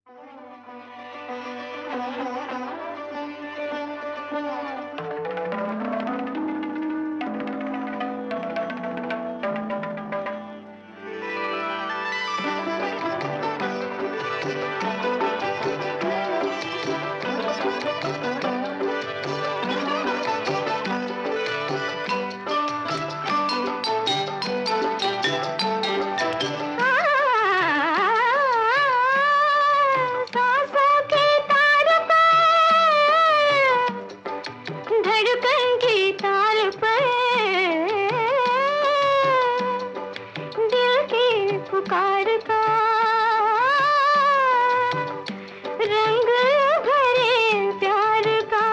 धड़कन की ताल पर दिल की पुकार का रंग भरे प्यार का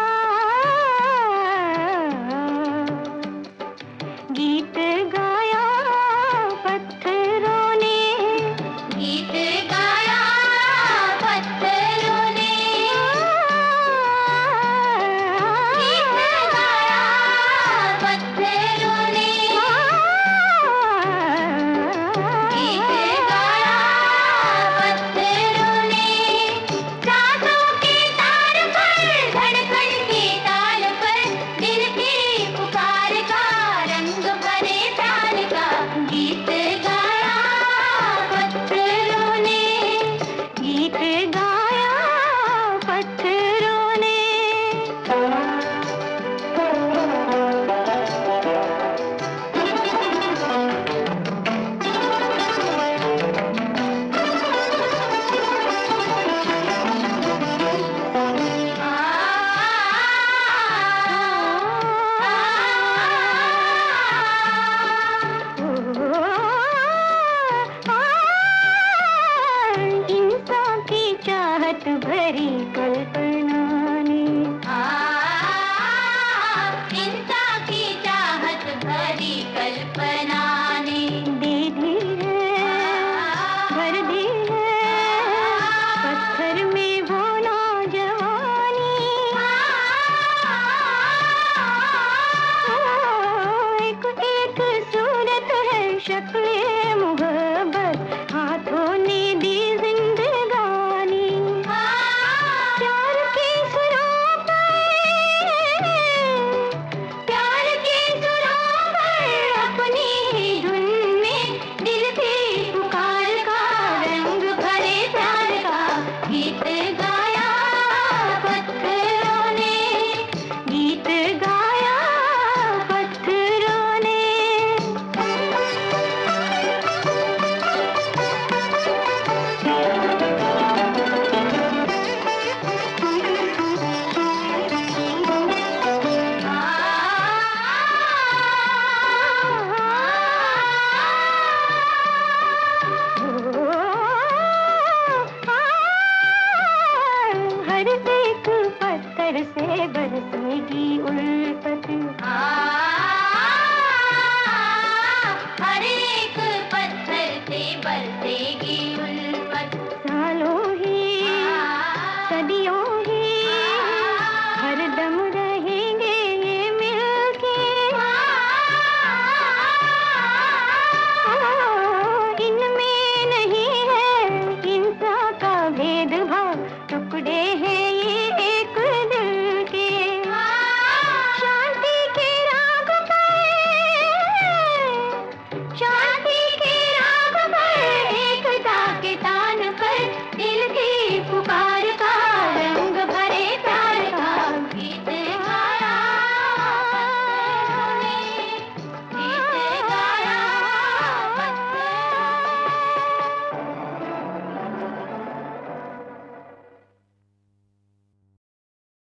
गीत गाया पत्थरों ने, गीत गाया पत्थरों ने, गीत गाया पत्थरों ने, गीत गाया पत्थरों ने। सांसों के तार पर धड़कन की ताल पर दिल की पुकार का रंग भरे प्यार का गीत गाया पत्थरों ने, गीत गाया पत्थरों ने। इंसान की चाहत भरी कल्पना ने, इंसान की चाहत भरी कल्पना ने दे दी है, भर दी है पत्थर में वो नौजवानी। एक एक सूरत है शक्ल मोहब्बत, हाथों ने दी जिंदगानी। प्यार की सुरों पर, प्यार की सुरों पर अपनी ही धुन में दिल की पुकार का रंग भरे प्यार का गीत गाया पत्थरों ने, गीत गाया पत्थरों ने। हर एक पत्थर से बरसेगी उल्फत।